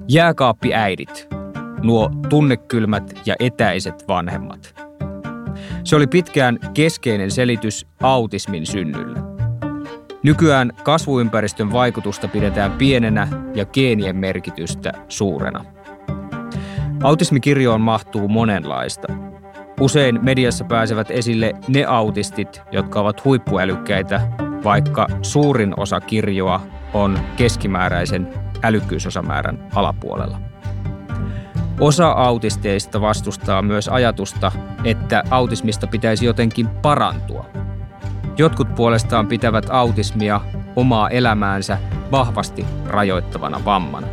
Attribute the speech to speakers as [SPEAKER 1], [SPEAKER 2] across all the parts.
[SPEAKER 1] Jääkaappiäidit, nuo tunnekylmät ja etäiset vanhemmat. Se oli pitkään keskeinen selitys autismin synnylle. Nykyään kasvuympäristön vaikutusta pidetään pienenä ja geenien merkitystä suurena. Autismikirjoon mahtuu monenlaista. Usein mediassa pääsevät esille ne autistit, jotka ovat huippuälykkäitä, vaikka suurin osa kirjoa on keskimääräisen älykkyysosamäärän alapuolella. Osa autisteista vastustaa myös ajatusta, että autismista pitäisi jotenkin parantua. Jotkut puolestaan pitävät autismia omaa elämäänsä vahvasti rajoittavana vammana.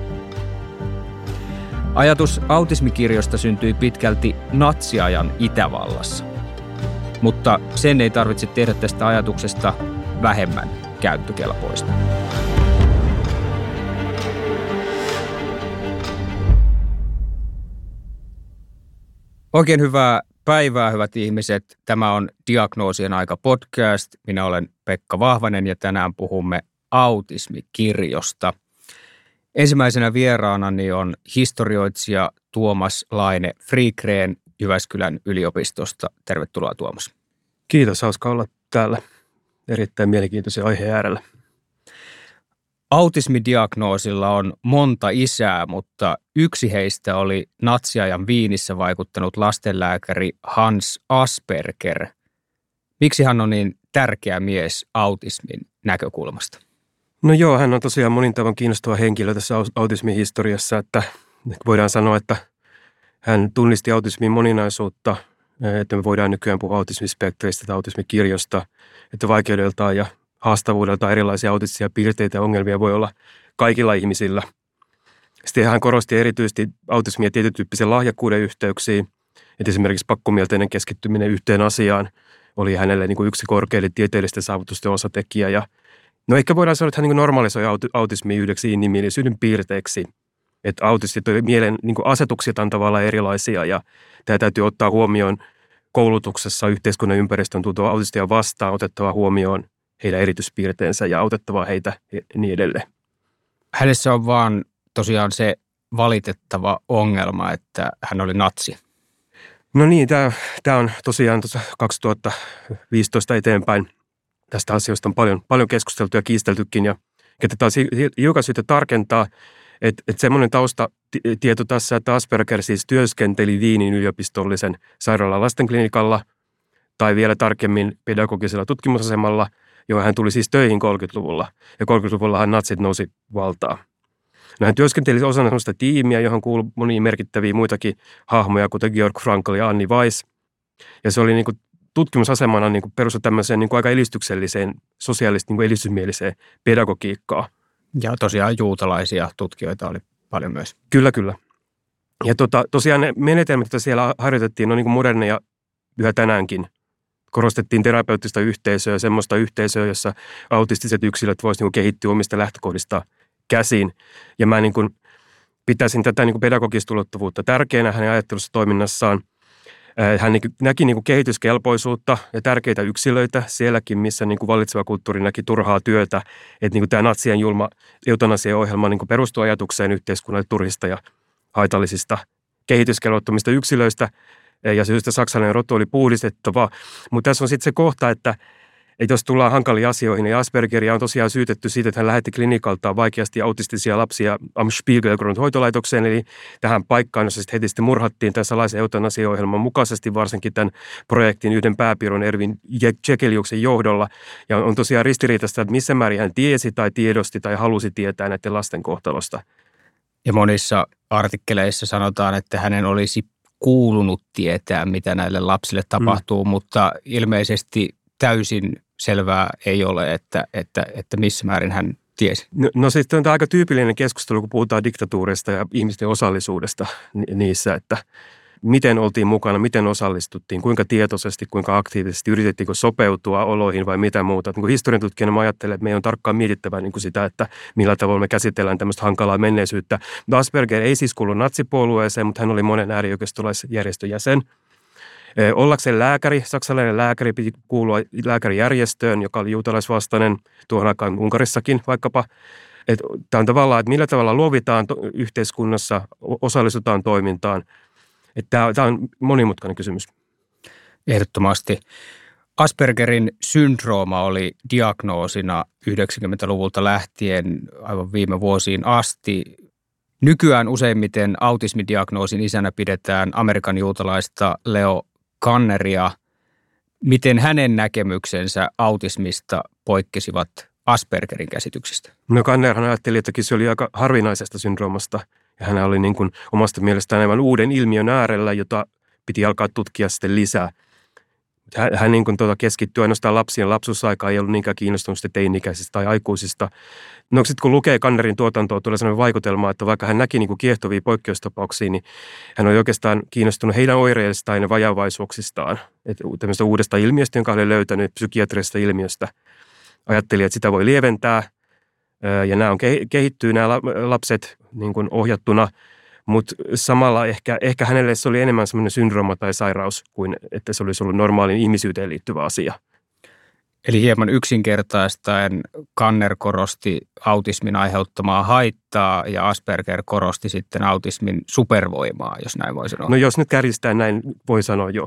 [SPEAKER 1] Ajatus autismikirjosta syntyi pitkälti natsiajan Itävallassa. Mutta sen ei tarvitse tehdä tästä ajatuksesta vähemmän käyttökelpoista. Oikein hyvää päivää, hyvät ihmiset. Tämä on Diagnoosien aika podcast. Minä olen Pekka Vahvanen ja tänään puhumme autismikirjosta. Ensimmäisenä vieraanani on historioitsija Tuomas Laine-Frigreen Jyväskylän yliopistosta. Tervetuloa, Tuomas.
[SPEAKER 2] Kiitos, hauska olla täällä erittäin mielenkiintoisen aiheen äärellä.
[SPEAKER 1] Autismidiagnoosilla on monta isää, mutta yksi heistä oli natsiajan Viinissä vaikuttanut lastenlääkäri Hans Asperger. Miksi hän on niin tärkeä mies autismin näkökulmasta?
[SPEAKER 2] No joo, hän on tosiaan monin tavoin kiinnostava henkilö tässä autismihistoriassa, että voidaan sanoa, että hän tunnisti autismin moninaisuutta, että me voidaan nykyään puhua autismispektristä tai autismikirjosta, että vaikeudeltaan ja haastavuudeltaan erilaisia autistisia piirteitä ja ongelmia voi olla kaikilla ihmisillä. Sitten hän korosti erityisesti autismia tietytyyppisen lahjakkuuden yhteyksiin, että esimerkiksi pakkomielteinen keskittyminen yhteen asiaan oli hänelle niin kuin yksi korkeille tieteellisten saavutusten osatekijä. Ja no ehkä voidaan sanoa, että hän niin kuin normalisoi autismia yhdeksi inhimillisyyden piirteeksi, että autistit on mielen niin kuin asetuksiltaan tavallaan erilaisia ja tämä täytyy ottaa huomioon koulutuksessa yhteiskunnan ympäristön tuntua autistia vastaan, otettava huomioon heidän erityispiirteensä ja autettava heitä niin edelleen.
[SPEAKER 1] Hänessä on vaan tosiaan se valitettava ongelma, että hän oli natsi.
[SPEAKER 2] No niin, tämä on tosiaan 2015 eteenpäin. Tästä asioista on paljon keskusteltu ja kiisteltykin. Ja tätä on hiukan syytä tarkentaa, että semmoinen taustatieto tässä, että Asperger siis työskenteli Wienin yliopistollisen sairaalan lastenklinikalla tai vielä tarkemmin pedagogisella tutkimusasemalla, johon hän tuli siis töihin 30-luvulla. Ja 30-luvullahan natsit nousi valtaan. No, hän työskenteli osana sellaista tiimiä, johon kuului monia merkittäviä muitakin hahmoja, kuten Georg Frankl ja Anni Weiss. Ja se oli niin kuin tutkimusasemana niin kuin perustu tämmöiseen niin kuin aika edistykselliseen, sosiaalisesti niin kuin edistysmieliseen pedagogiikkaan.
[SPEAKER 1] Ja tosiaan juutalaisia tutkijoita oli paljon myös.
[SPEAKER 2] Kyllä. Ja tosiaan ne menetelmät, joita siellä harjoitettiin, on niin kuin moderneja yhä tänäänkin. Korostettiin terapeuttista yhteisöä, semmoista yhteisöä, jossa autistiset yksilöt voisivat niin kuin kehittyä omista lähtökohdista käsin. Ja mä niin kuin pitäisin tätä niin kuin pedagogista ulottuvuutta tärkeänä hänen ajattelussa toiminnassaan. Hän näki niin kuin kehityskelpoisuutta ja tärkeitä yksilöitä sielläkin, missä niin kuin vallitseva kulttuuri näki turhaa työtä. Että niin kuin tämä natsien julma eutanasiaohjelma niin kuin perustui ajatukseen yhteiskunnalle turhista ja haitallisista kehityskelvottomista yksilöistä. Ja syystä saksalainen rotu oli puhdistettava. Mutta tässä on sitten se kohta, että jos tullaan hankaliin asioihin, niin Aspergeria on tosiaan syytetty siitä, että hän lähetti klinikaltaan vaikeasti autistisia lapsia Am Spielgrund hoitolaitokseen, eli tähän paikkaan, jossa heti sitten murhattiin tämän salaisen eutanasiaohjelman mukaisesti, varsinkin tämän projektin yhden pääpiirron Ervin Tsekeliuksen johdolla. Ja on tosiaan ristiriitaista, että missä määrin hän tiesi tai tiedosti tai halusi tietää näiden lasten kohtalosta.
[SPEAKER 1] Ja monissa artikkeleissa sanotaan, että hänen olisi kuulunut tietää, mitä näille lapsille tapahtuu, mutta ilmeisesti täysin selvää ei ole, että missä määrin hän tiesi.
[SPEAKER 2] No siis on aika tyypillinen keskustelu, kun puhutaan diktatuurista ja ihmisten osallisuudesta niissä, että miten oltiin mukana, miten osallistuttiin, kuinka tietoisesti, kuinka aktiivisesti, yritettiinkö sopeutua oloihin vai mitä muuta. Niin historian tutkijana mä ajattelen, että meidän on tarkkaan mietittävä niin kuin sitä, että millä tavalla me käsitellään tämmöistä hankalaa menneisyyttä. Asperger ei siis kuulu natsipuolueeseen, mutta hän oli monen äärioikeistolaisjärjestön jäsen. Ollakseen lääkäri, saksalainen lääkäri, piti kuulua lääkärijärjestöön, joka oli juutalaisvastainen tuohon aikaan Unkarissakin vaikkapa. Tämä on tavallaan, että millä tavalla luovitaan yhteiskunnassa, osallistutaan toimintaan. Tämä on monimutkainen kysymys.
[SPEAKER 1] Ehdottomasti. Aspergerin syndrooma oli diagnoosina 90-luvulta lähtien aivan viime vuosiin asti. Nykyään useimmiten autismidiagnoosin isänä pidetään Amerikan juutalaista Leo Kanneria. Miten hänen näkemyksensä autismista poikkesivat Aspergerin käsityksistä?
[SPEAKER 2] No Kannerhan ajatteli, että se oli aika harvinaisesta syndroomasta. Ja hän oli niin kuin omasta mielestään aivan uuden ilmiön äärellä, jota piti alkaa tutkia sitten lisää. Hän niin kuin keskittyi ainoastaan lapsien lapsuusaikaan, ei ollut niinkään kiinnostunut teini-ikäisistä tai aikuisista. No sitten kun lukee Kannerin tuotantoa, tulee sellainen vaikutelma, että vaikka hän näki niin kuin kiehtovia poikkeustapauksia, niin hän oli oikeastaan kiinnostunut heidän oireistaan ja vajavaisuuksistaan. Tämmöistä uudesta ilmiöstä, jonka hän oli löytänyt psykiatrisesta ilmiöstä. Ajatteli, että sitä voi lieventää ja nämä kehittyy nämä lapset niin kuin ohjattuna. Mutta samalla ehkä hänelle se oli enemmän semmoinen syndrooma tai sairaus kuin että se olisi ollut normaaliin ihmisyyteen liittyvä asia.
[SPEAKER 1] Eli hieman yksinkertaistaen Kanner korosti autismin aiheuttamaa haittaa ja Asperger korosti sitten autismin supervoimaa, jos näin voi sanoa.
[SPEAKER 2] No jos nyt kärjistää näin, voi sanoa jo.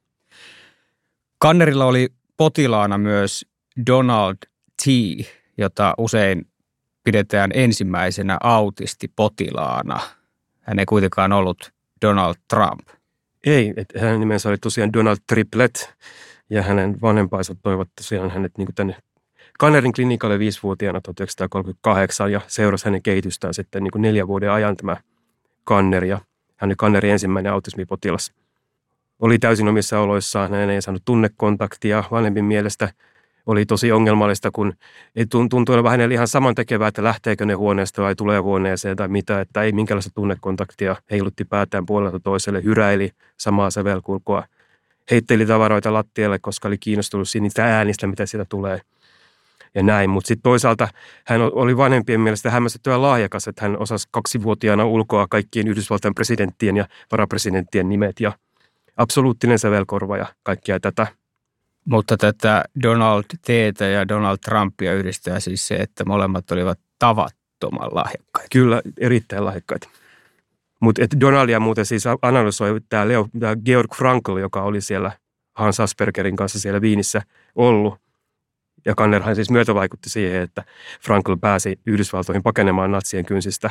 [SPEAKER 1] Kannerilla oli potilaana myös Donald T., jota usein pidetään ensimmäisenä autistipotilaana. Hän ei kuitenkaan ollut Donald Trump.
[SPEAKER 2] Ei, että hänen nimensä oli tosiaan Donald Triplett ja hänen vanhempansa toivat tosiaan hänet niin kuin tänne Kannerin klinikalle 5-vuotiaana 1938 ja seurasi hänen kehitystään sitten niin kuin 4 vuoden ajan tämä Kanner ja hän oli Kannerin ensimmäinen autismipotilas. Oli täysin omissa oloissaan, hän ei saanut tunnekontaktia, vanhempien mielestä oli tosi ongelmallista, kun ei tuntui olevan hänelle ihan samantekevää, että lähteekö ne huoneesta vai tulee huoneeseen tai mitä, että ei minkälaista tunnekontaktia, heilutti päätään puolelta toiselle, hyräili samaa sävelkulkua, heitteli tavaroita lattialle, koska oli kiinnostunut niistä äänistä, mitä siitä tulee ja näin. Mutta sitten toisaalta hän oli vanhempien mielestä hämmästyttävän lahjakas, että hän osasi 2-vuotiaana ulkoa kaikkien Yhdysvaltain presidenttien ja varapresidenttien nimet ja absoluuttinen sävelkorva ja kaikkia tätä.
[SPEAKER 1] Mutta tätä Donald T:tä ja Donald Trumpia yhdistää siis se, että molemmat olivat tavattoman lahjakkaita.
[SPEAKER 2] Kyllä, erittäin lahjakkaita. Mutta Donaldia muuten siis analysoi tämä Georg Frankl, joka oli siellä Hans Aspergerin kanssa siellä Viinissä ollut. Ja Kannerhan siis myötävaikutti siihen, että Frankl pääsi Yhdysvaltoihin pakenemaan natsien kynsistä.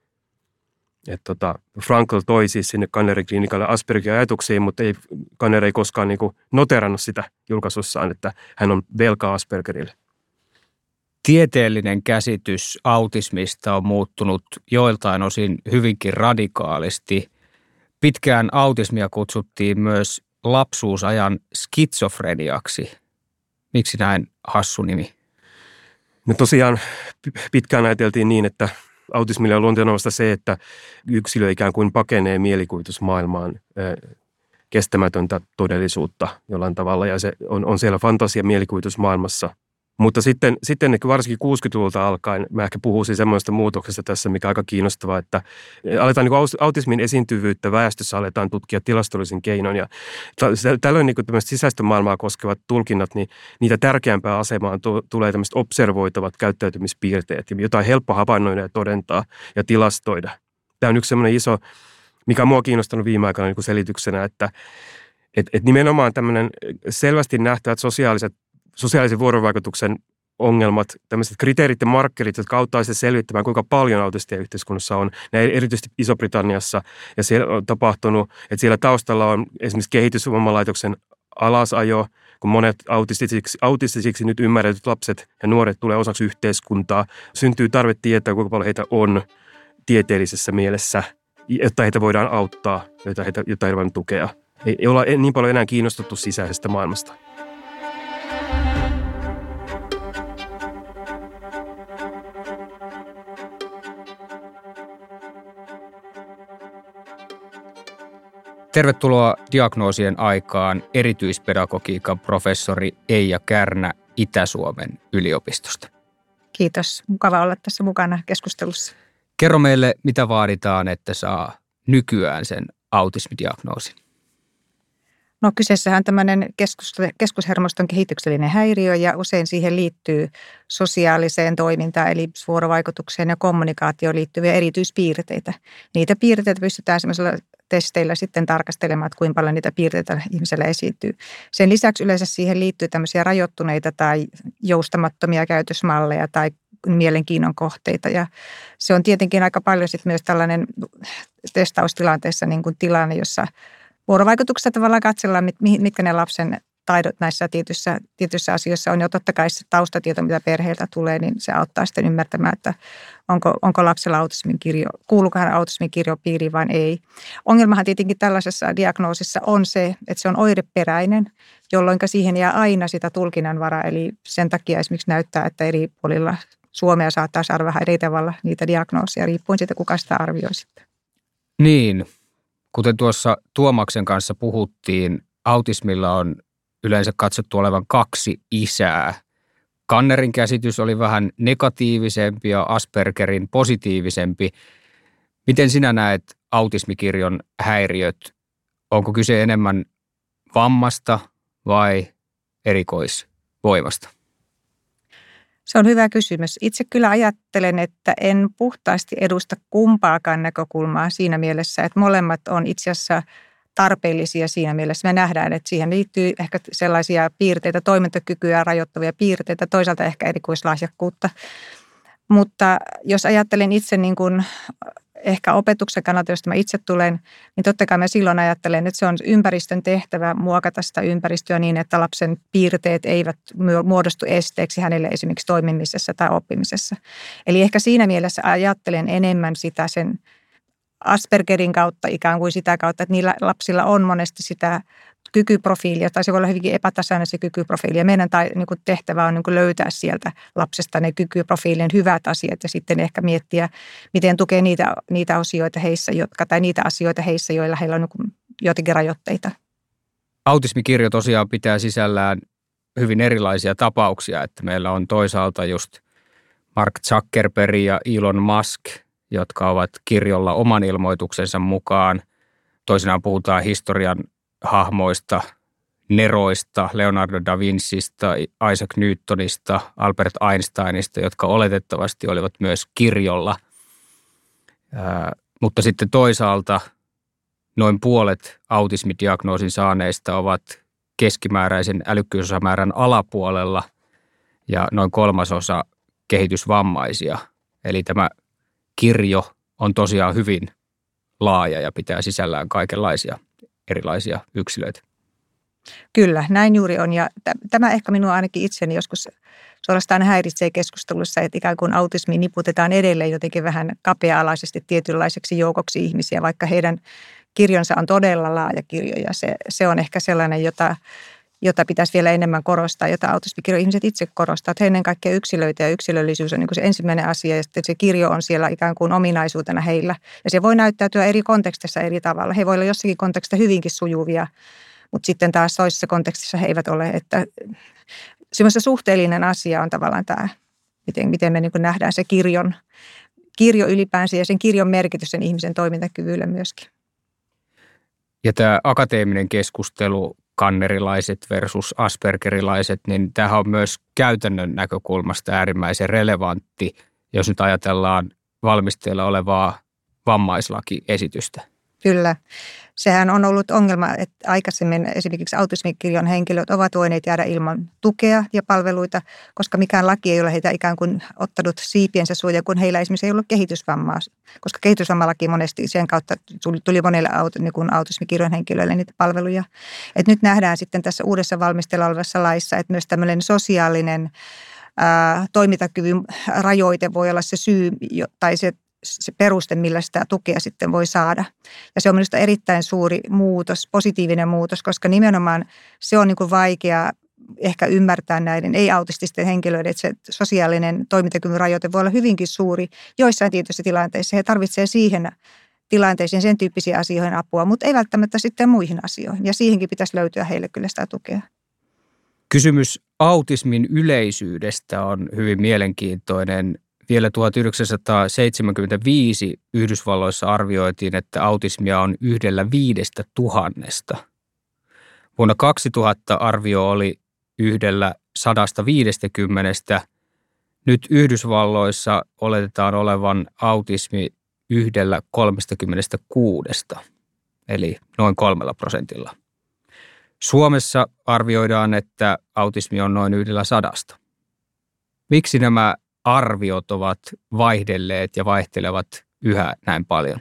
[SPEAKER 2] Frankl toi siis sinne Kannerin klinikalle Aspergerin ajatuksiin, mutta Kanner ei koskaan niin kuin noterannut sitä julkaisussaan, että hän on velkaa Aspergerille.
[SPEAKER 1] Tieteellinen käsitys autismista on muuttunut joiltain osin hyvinkin radikaalisti. Pitkään autismia kutsuttiin myös lapsuusajan skitsofreniaksi. Miksi näin hassu nimi?
[SPEAKER 2] No tosiaan pitkään ajateltiin niin, että autismilla on luonteenomaista se, että yksilö ikään kuin pakenee mielikuvitusmaailmaan kestämätöntä todellisuutta jollain tavalla ja se on siellä fantasia mielikuvitusmaailmassa. Mutta sitten varsinkin 60-luvulta alkaen mä ehkä puhuisin semmoista muutoksesta tässä, mikä on aika kiinnostavaa, että aletaan niin autismin esiintyvyyttä väestössä aletaan tutkia tilastollisin keinoin ja tällöin niin tämmöiset sisäistä maailmaa koskevat tulkinnat, niin niitä tärkeämpää asemaan tulee tämmöiset observoitavat käyttäytymispiirteet, jotain helppo havainnoida ja todentaa ja tilastoida. Tämä on yksi semmoinen iso, mikä on mua kiinnostanut viime aikoina niin kuin selityksenä, että nimenomaan tämmöinen selvästi nähtävät sosiaalisen vuorovaikutuksen ongelmat, tämmöiset kriteerit ja markkerit, jotka auttaa sitten selvittämään, kuinka paljon autistia yhteiskunnassa on. Näin erityisesti Iso-Britanniassa ja siellä on tapahtunut, että siellä taustalla on esimerkiksi kehitysvoimalaitoksen alasajo, kun monet autistisiksi nyt ymmärretyt lapset ja nuoret tulee osaksi yhteiskuntaa, syntyy tarve tietää, kuinka paljon heitä on tieteellisessä mielessä, jotta heitä voidaan auttaa, jotta heitä voidaan tukea. Ei olla niin paljon enää kiinnostuttu sisäisestä maailmasta.
[SPEAKER 1] Tervetuloa Diagnoosien aikaan erityispedagogiikan professori Eija Kärnä Itä-Suomen yliopistosta.
[SPEAKER 3] Kiitos. Mukava olla tässä mukana keskustelussa.
[SPEAKER 1] Kerro meille, mitä vaaditaan, että saa nykyään sen autismidiagnoosin?
[SPEAKER 3] No kyseessähän on tämmöinen keskushermoston kehityksellinen häiriö ja usein siihen liittyy sosiaaliseen toimintaan eli vuorovaikutukseen ja kommunikaatioon liittyviä erityispiirteitä. Niitä piirteitä pystytään semmoisella testeillä sitten tarkastelemaan, että kuinka paljon niitä piirteitä ihmisellä esiintyy. Sen lisäksi yleensä siihen liittyy tämmöisiä rajoittuneita tai joustamattomia käytösmalleja tai mielenkiinnon kohteita ja se on tietenkin aika paljon sitten myös tällainen testaustilanteessa niin kuin tilanne, jossa vuorovaikutuksessa tavallaan katsellaan, mitkä ne lapsen taidot näissä tietyissä asioissa on. Ja totta kai se taustatieto, mitä perheeltä tulee, niin se auttaa sitten ymmärtämään, että onko lapsella autismin kirjo, kuuluuko hän autismin kirjopiiriin vai ei. Ongelmahan tietenkin tällaisessa diagnoosissa on se, että se on oireperäinen, jolloin siihen jää aina sitä tulkinnanvaraa. Eli sen takia esimerkiksi näyttää, että eri puolilla Suomea saattaa saada vähän eri tavalla niitä diagnoosia, riippuen siitä, kuka sitä arvioi sitten.
[SPEAKER 1] Niin, kuten tuossa Tuomaksen kanssa puhuttiin, autismilla on yleensä katsottu olevan 2 isää. Kannerin käsitys oli vähän negatiivisempi ja Aspergerin positiivisempi. Miten sinä näet autismikirjon häiriöt? Onko kyse enemmän vammasta vai erikoisvoimasta?
[SPEAKER 3] Se on hyvä kysymys. Itse kyllä ajattelen, että en puhtaasti edusta kumpaakaan näkökulmaa siinä mielessä, että molemmat on itse asiassa tarpeellisia siinä mielessä. Me nähdään, että siihen liittyy ehkä sellaisia piirteitä, toimintakykyä rajoittavia piirteitä, toisaalta ehkä erikoislahjakkuutta. Mutta jos ajattelen itse niin kuin ehkä opetuksen kannalta, josta mä itse tulen, niin totta kai mä silloin ajattelen, että se on ympäristön tehtävä muokata sitä ympäristöä niin, että lapsen piirteet eivät muodostu esteeksi hänelle esimerkiksi toimimisessa tai oppimisessa. Eli ehkä siinä mielessä ajattelen enemmän sitä sen Aspergerin kautta ikään kuin sitä kautta, että niillä lapsilla on monesti sitä kykyprofiilia, tai se voi olla hyvinkin epätasainen se kykyprofiili. Ja meidän tehtävä on löytää sieltä lapsesta ne kykyprofiilien hyvät asiat ja sitten ehkä miettiä, miten tukee niitä asioita heissä, joilla heillä on jotenkin rajoitteita.
[SPEAKER 1] Autismikirjo tosiaan pitää sisällään hyvin erilaisia tapauksia, että meillä on toisaalta just Mark Zuckerberg ja Elon Musk, jotka ovat kirjolla oman ilmoituksensa mukaan. Toisinaan puhutaan historian hahmoista, neroista, Leonardo da Vincista, Isaac Newtonista, Albert Einsteinista, jotka oletettavasti olivat myös kirjolla. Mutta sitten toisaalta noin puolet autismidiagnoosin saaneista ovat keskimääräisen älykkyysosamäärän alapuolella ja noin 1/3 kehitysvammaisia. Eli tämä kirjo on tosiaan hyvin laaja ja pitää sisällään kaikenlaisia erilaisia yksilöitä.
[SPEAKER 3] Kyllä, näin juuri on. Ja tämä ehkä minua ainakin itseni joskus suorastaan häiritsee keskustelussa, että ikään kuin autismi niputetaan edelleen jotenkin vähän kapea-alaisesti tietynlaiseksi joukoksi ihmisiä, vaikka heidän kirjonsa on todella laaja kirjo. Ja se on ehkä sellainen, jota pitäisi vielä enemmän korostaa, jota autismikirjo ihmiset itse korostaa. Että he ennen kaikkea yksilöitä ja yksilöllisyys on niin kuin se ensimmäinen asia ja sitten se kirjo on siellä ikään kuin ominaisuutena heillä. Ja se voi näyttäytyä eri kontekstissa eri tavalla. He voi olla jossakin kontekstissa hyvinkin sujuvia, mutta sitten taas toisessa kontekstissa he eivät ole. Että semmoista suhteellinen asia on tavallaan tämä, miten me niin kuin nähdään se kirjo ylipäänsä ja sen kirjon merkitys sen ihmisen toimintakyvylle myöskin.
[SPEAKER 1] Ja tämä akateeminen keskustelu, kannerilaiset versus aspergerilaiset, niin tämähän on myös käytännön näkökulmasta äärimmäisen relevantti, jos nyt ajatellaan valmisteilla olevaa vammaislakiesitystä.
[SPEAKER 3] Kyllä. Sehän on ollut ongelma, että aikaisemmin esimerkiksi autismikirjon henkilöt ovat voineet jäädä ilman tukea ja palveluita, koska mikään laki ei ole heitä ikään kuin ottanut siipiensä suojaan, kun heillä esimerkiksi ei ollut kehitysvammaa, koska kehitysvammalaki monesti sen kautta tuli monille autismikirjon henkilöille niitä palveluja. Et nyt nähdään sitten tässä uudessa valmisteilla olevassa laissa, että myös tämmöinen sosiaalinen toimintakyvyn rajoite voi olla se syy tai se peruste, millä sitä tukea sitten voi saada. Ja se on minusta erittäin suuri muutos, positiivinen muutos, koska nimenomaan se on niin kuin vaikea ehkä ymmärtää näiden ei-autististen henkilöiden, että se sosiaalinen toimintakyvyn rajoite voi olla hyvinkin suuri. Joissain tietyissä tilanteissa he tarvitsevat siihen tilanteisiin sen tyyppisiin asioihin apua, mutta ei välttämättä sitten muihin asioihin. Ja siihenkin pitäisi löytyä heille kyllä sitä tukea.
[SPEAKER 1] Kysymys autismin yleisyydestä on hyvin mielenkiintoinen. Vielä 1975 Yhdysvalloissa arvioitiin, että autismia on 1/5000. Vuonna 2000 arvio oli 1/150. Nyt Yhdysvalloissa oletetaan olevan autismi 1/36, eli noin 3%. Suomessa arvioidaan, että autismi on noin 1/100. Miksi nämä arviot ovat vaihdelleet ja vaihtelevat yhä näin paljon?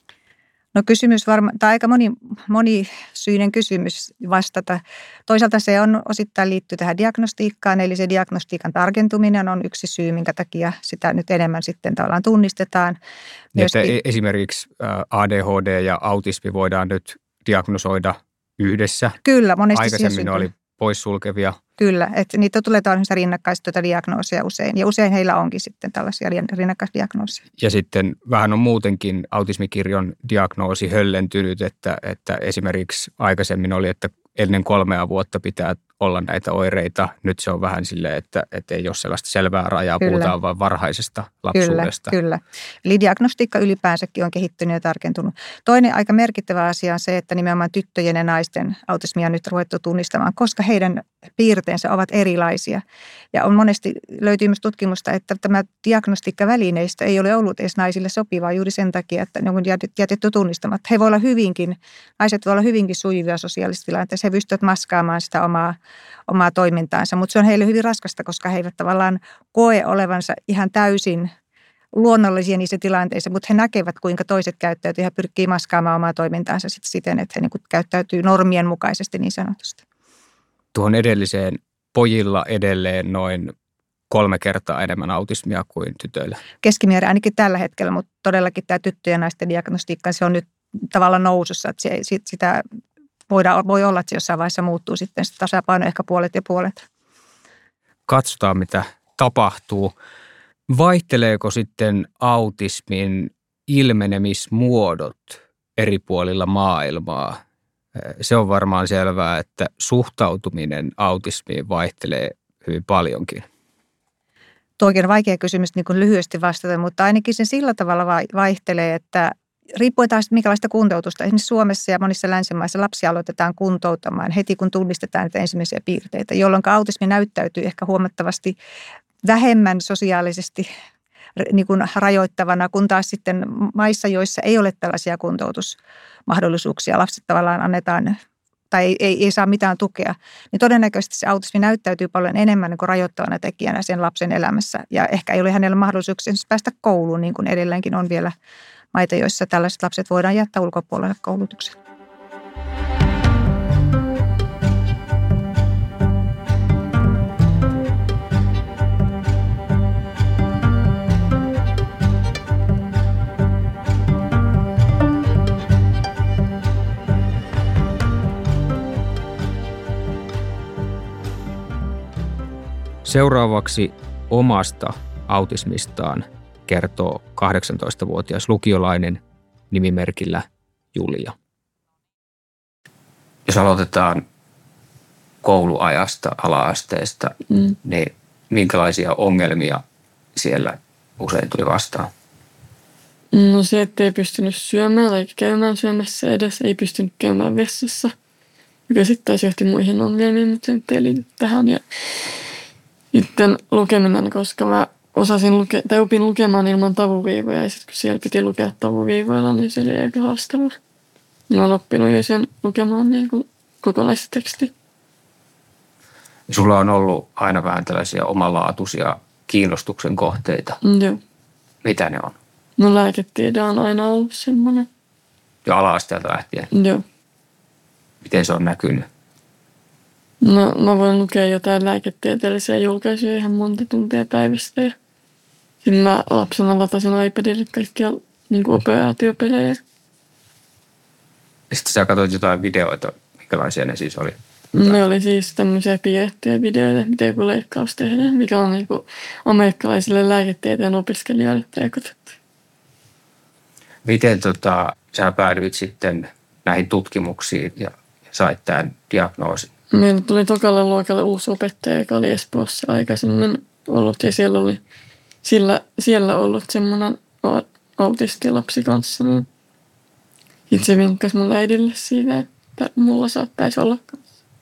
[SPEAKER 3] No kysymys tai aika monisyinen kysymys vastata. Toisaalta se on osittain liittyy tähän diagnostiikkaan, eli se diagnostiikan tarkentuminen on yksi syy, minkä takia sitä nyt enemmän sitten tavallaan tunnistetaan.
[SPEAKER 1] Esimerkiksi ADHD ja autismi voidaan nyt diagnosoida yhdessä.
[SPEAKER 3] Kyllä, monesti
[SPEAKER 1] aikaisemmin oli poissulkevia.
[SPEAKER 3] Kyllä, että niitä tulee tällaisia rinnakkaista diagnooseja usein, ja usein heillä onkin sitten tällaisia rinnakkaisdiagnooseja.
[SPEAKER 1] Ja sitten vähän on muutenkin autismikirjon diagnoosi höllentynyt, että esimerkiksi aikaisemmin oli, että ennen 3 vuotta pitää olla näitä oireita. Nyt se on vähän silleen, että ei ole sellaista selvää rajaa, puhutaan vain varhaisesta lapsuudesta.
[SPEAKER 3] Kyllä. Eli diagnostiikka ylipäänsäkin on kehittynyt ja tarkentunut. Toinen aika merkittävä asia on se, että nimenomaan tyttöjen ja naisten autismia on nyt ruvettu tunnistamaan, koska heidän piirteensä ovat erilaisia. Ja on monesti löytyy myös tutkimusta, että tämä diagnostiikkavälineistö ei ole ollut edes naisille sopivaa juuri sen takia, että ne on jätetty tunnistamatta. Naiset voi olla hyvinkin sujuvia sosiaalisissa tilanteissa. He pystyvät maskaamaan sitä omaa toimintaansa, mutta se on heille hyvin raskasta, koska he eivät tavallaan koe olevansa ihan täysin luonnollisia niissä tilanteissa, mutta he näkevät, kuinka toiset käyttäytyy ja pyrkii maskaamaan omaa toimintaansa siten, että he käyttäytyy normien mukaisesti niin sanotusti.
[SPEAKER 1] Tuohon edelliseen pojilla edelleen noin 3 kertaa enemmän autismia kuin tytöillä.
[SPEAKER 3] Keskimäärin ainakin tällä hetkellä, mutta todellakin tämä tyttöjen ja naisten diagnostiikka, se on nyt tavallaan nousussa, että sitä voi olla, että se jossain vaiheessa muuttuu sitten se tasapaino ehkä puolet ja puolet.
[SPEAKER 1] Katsotaan, mitä tapahtuu. Vaihteleeko sitten autismin ilmenemismuodot eri puolilla maailmaa? Se on varmaan selvää, että suhtautuminen autismiin vaihtelee hyvin paljonkin.
[SPEAKER 3] Tuokin on vaikea kysymys niin kuin lyhyesti vastata, mutta ainakin se sillä tavalla vaihtelee, että riippuen taas minkälaista kuntoutusta. Esimerkiksi Suomessa ja monissa länsimaissa lapsia aloitetaan kuntouttamaan heti, kun tunnistetaan näitä ensimmäisiä piirteitä, jolloin autismi näyttäytyy ehkä huomattavasti vähemmän sosiaalisesti niin kuin rajoittavana, kun taas sitten maissa, joissa ei ole tällaisia kuntoutusmahdollisuuksia, lapset tavallaan annetaan tai ei saa mitään tukea, niin todennäköisesti se autismi näyttäytyy paljon enemmän niin kuin rajoittavana tekijänä sen lapsen elämässä. Ja ehkä ei ole hänellä mahdollisuuksia päästä kouluun, niin kuin edelleenkin on vielä maita, joissa tällaiset lapset voidaan jättää ulkopuolelle koulutuksen.
[SPEAKER 1] Seuraavaksi omasta autismistaan kertoo 18-vuotias lukiolainen nimimerkillä Julia. Jos aloitetaan kouluajasta, ala-asteesta, niin minkälaisia ongelmia siellä usein tuli vastaan?
[SPEAKER 4] No se, että ei pystynyt syömään tai käymään syömässä edes, ei pystynyt käymään vessassa, joka sitten taas johti muihin ongelmiin, mutta se ei liity tähän. Ja sitten lukeminen, koska mä opin lukemaan ilman tavuviivoja ja sitten kun siellä piti lukea tavuviivoilla, niin se oli aika haastavaa. Mä oon oppinut jo sen lukemaan niin kuin kokonaista tekstiä.
[SPEAKER 1] Sulla on ollut aina vähän tällaisia omalaatuisia kiinnostuksen kohteita.
[SPEAKER 4] Joo.
[SPEAKER 1] Mitä ne on?
[SPEAKER 4] No lääketiede on aina ollut semmoinen.
[SPEAKER 1] Jo ala-asteelta lähtien?
[SPEAKER 4] Joo.
[SPEAKER 1] Miten se on näkynyt?
[SPEAKER 4] No mä voin lukea jotain lääketieteellisiä julkaisuja ihan monta tuntia päivästä. Ja sitten mä lapsena latasin iPadille kaikkia niin operaatiopelejä.
[SPEAKER 1] Sitten sä katsoit jotain videoita, minkälaisia ne siis oli?
[SPEAKER 4] Ne oli siis tämmöisiä piirrettyjä videoita, miten joku leikkaus tehdään, mikä on niin amerikkalaisille lääketieteen opiskelijoille tekotettu.
[SPEAKER 1] Miten sä päädyit sitten näihin tutkimuksiin ja sait tämän diagnoosin?
[SPEAKER 4] Meillä tuli tokalle luokalle uusi opettaja, joka oli Espoossa aikaisemmin ollut ja siellä ollut semmoinen autistilapsi kanssa. Niin sitten se vinkkasi mun äidille siitä, että mulla saattaisi olla kanssa.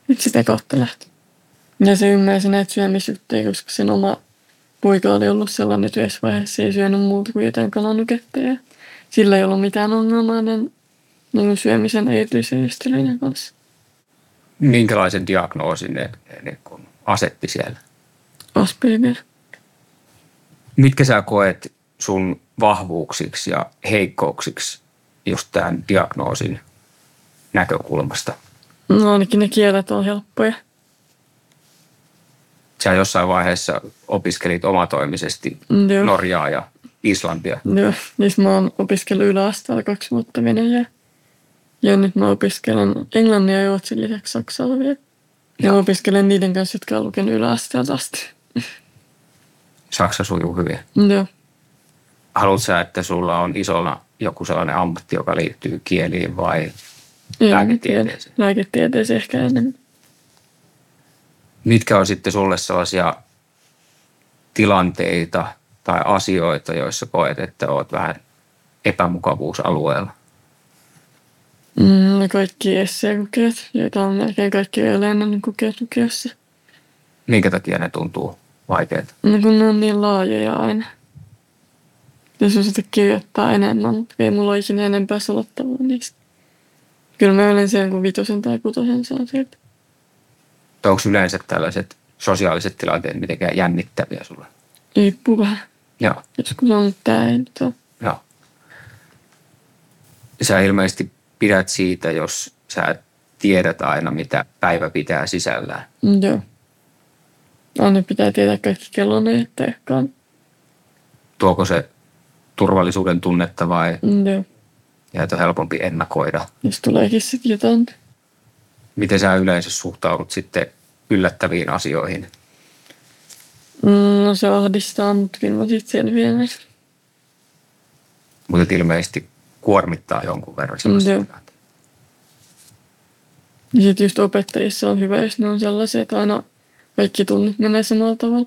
[SPEAKER 4] Nyt sitä kautta lähti. Ja se ymmärsi näitä syömisjuttuja, koska sen oma poika oli ollut sellainen, että yhdessä vaiheessa ei syönyt muuta kuin jotain kalanykettä. Ja sillä ei ollut mitään ongelmaa niin syömisen erityisjärjestelyiden kanssa.
[SPEAKER 1] Minkälaisen diagnoosin ne kun asetti siellä?
[SPEAKER 4] Asperger.
[SPEAKER 1] Mitkä sä koet sun vahvuuksiksi ja heikkouksiksi just tämän diagnoosin näkökulmasta?
[SPEAKER 4] No ainakin ne kielet on helppoja.
[SPEAKER 1] Sä jossain vaiheessa opiskelit omatoimisesti
[SPEAKER 4] Joo.
[SPEAKER 1] Norjaa ja Islantia.
[SPEAKER 4] Joo, niin mä oon opiskellut yläasteella 2 vuotta venäjää. Ja nyt mä opiskelen englannin ja ruotsin lisäksi saksaa vielä. Ja mä opiskelen niiden kanssa, jotka on lukenut yläasteelta asti.
[SPEAKER 1] Saksa sujuu hyvin.
[SPEAKER 4] Joo.
[SPEAKER 1] Haluatko sä, että sulla on isona joku sellainen ammatti, joka liittyy kieliin vai
[SPEAKER 4] Ei,
[SPEAKER 1] lääketieteeseen?
[SPEAKER 4] Lääketieteeseen ehkä enemmän.
[SPEAKER 1] Mitkä on sitten sulle sellaisia tilanteita tai asioita, joissa koet, että olet vähän epämukavuusalueella?
[SPEAKER 4] Ne kaikki esseekokeet, joita on melkein kaikki yleinen kokeet lukiossa.
[SPEAKER 1] Minkä takia ne tuntuu vaikeita?
[SPEAKER 4] No kun ne on niin laajoja aina. Jos on sitä kirjoittaa enemmän, mutta ei mulla ole ikinä enempää sanottavaa niistä. Kyllä mä yleensä jonkun 5 tai 6 saan sieltä.
[SPEAKER 1] Onko yleensä tällaiset sosiaaliset tilanteet mitenkään jännittäviä sulle?
[SPEAKER 4] Riippuu vähän.
[SPEAKER 1] Joo.
[SPEAKER 4] Joskus on, mutta tää ei nyt ole.
[SPEAKER 1] Joo. Sä ilmeisesti pidät siitä, jos sä tiedät aina, mitä päivä pitää sisällään.
[SPEAKER 4] Joo. Aina pitää tietää kaikki kellonajat tehkaan.
[SPEAKER 1] Tuoko se turvallisuuden tunnetta vai
[SPEAKER 4] Joo.
[SPEAKER 1] ja että on helpompi ennakoida?
[SPEAKER 4] Jos tuleekin sitten jotain.
[SPEAKER 1] Miten sä yleensä suhtaudut sitten yllättäviin asioihin?
[SPEAKER 4] No se ahdistaa, mutta kyllä mä sitten selviän.
[SPEAKER 1] Mutta ilmeisesti kuormittaa jonkun verran sellaista.
[SPEAKER 4] Joo. Ja sitten just opettajissa on hyvä, jos ne on sellaisia, että aina kaikki tunnit menee samalla tavalla.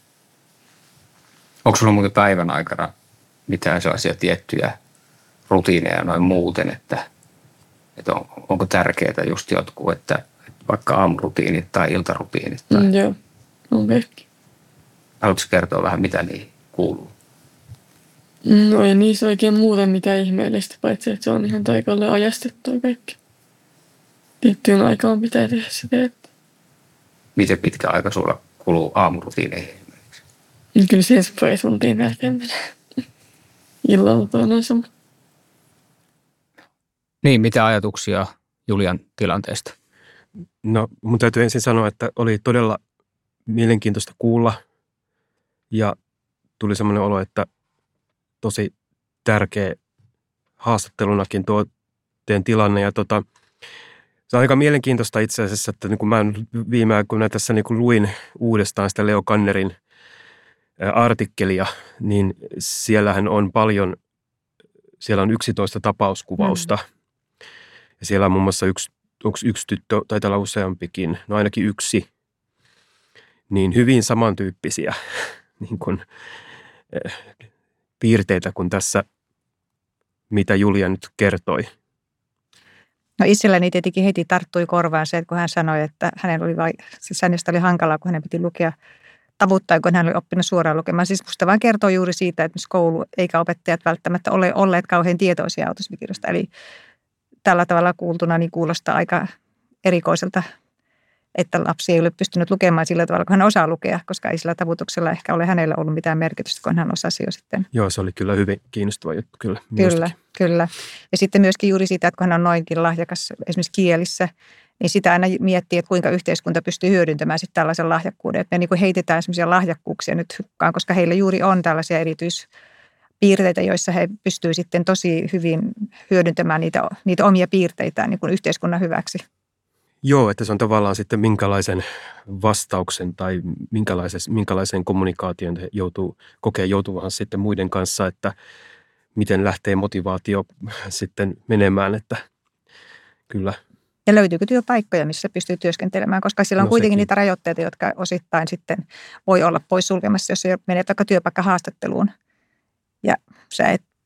[SPEAKER 1] Onko sulla muuten päivän aikana mitään sellaisia tiettyjä rutiineja noin muuten, että onko tärkeää just jotkut, että vaikka aamurutiinit tai iltarutiinit? Tai...
[SPEAKER 4] Joo, on kaikki.
[SPEAKER 1] Haluatko kertoa vähän, mitä niihin kuuluu?
[SPEAKER 4] No ei niissä oikein muuten mitään ihmeellistä, paitsi että se on ihan taikalle ajastettua kaikki. Tiettyyn aikaan pitää tehdä sitä.
[SPEAKER 1] Miten pitkä aika sulla kuluu aamurutiineihin esimerkiksi?
[SPEAKER 4] Kyllä siihen se pari tuntia melkein menee. Illalla toinen sama.
[SPEAKER 1] Niin, mitä ajatuksia Julian tilanteesta?
[SPEAKER 2] No mun täytyy ensin sanoa, että oli todella mielenkiintoista kuulla ja tuli semmoinen olo, että tosi tärkeä haastattelunakin tuo teidän tilanne ja se on aika mielenkiintoista itse asiassa, että niin kun mä viime aikoina tässä niin kun luin uudestaan sitä Leo Kannerin artikkelia, niin siellähän on paljon, siellä on 11 tapauskuvausta. Ja siellä on muun muassa yksi tyttö, taitaa olla useampikin, no ainakin yksi, niin hyvin samantyyppisiä niin kuin, piirteitä kuin tässä, mitä Julia nyt kertoi.
[SPEAKER 3] No itselläni tietenkin heti tarttui korvaan se, että kun hän sanoi, että hänen hänestä oli hankalaa, kun hänen piti lukea tavoittaa, kun hän oli oppinut suoraan lukemaan. Siis musta vaan kertoo juuri siitä, että myös koulu eikä opettajat välttämättä ole olleet kauhean tietoisia autismikirjoista. Eli tällä tavalla kuultuna niin kuulostaa aika erikoiselta, että lapsi ei ole pystynyt lukemaan sillä tavalla, kun hän osaa lukea, koska ei sillä tavutuksella ehkä ole hänellä ollut mitään merkitystä, kun hän osasi jo sitten.
[SPEAKER 2] Joo, se oli kyllä hyvin kiinnostava juttu, kyllä.
[SPEAKER 3] Kyllä. Ja sitten myöskin juuri sitä, että kun hän on noinkin lahjakas esimerkiksi kielissä, niin sitä aina miettii, että kuinka yhteiskunta pystyy hyödyntämään sitten tällaisen lahjakkuuden. Että me niin kuin heitetään semmoisia lahjakkuuksia nyt hukkaan, koska heillä juuri on tällaisia erityispiirteitä, joissa he pystyvät sitten tosi hyvin hyödyntämään niitä omia piirteitään niin kuin yhteiskunnan hyväksi.
[SPEAKER 2] Joo, että se on tavallaan sitten minkälaisen vastauksen tai minkälaisen kommunikaation he kokee joutuvan sitten muiden kanssa, että miten lähtee motivaatio sitten menemään, että kyllä.
[SPEAKER 3] Ja löytyykö työpaikkoja, missä pystyy työskentelemään, koska siellä on kuitenkin
[SPEAKER 2] sekin.
[SPEAKER 3] niitä rajoitteita, jotka osittain sitten voi olla pois sulkemassa, jos menet vaikka työpaikkahaastatteluun. Ja sä et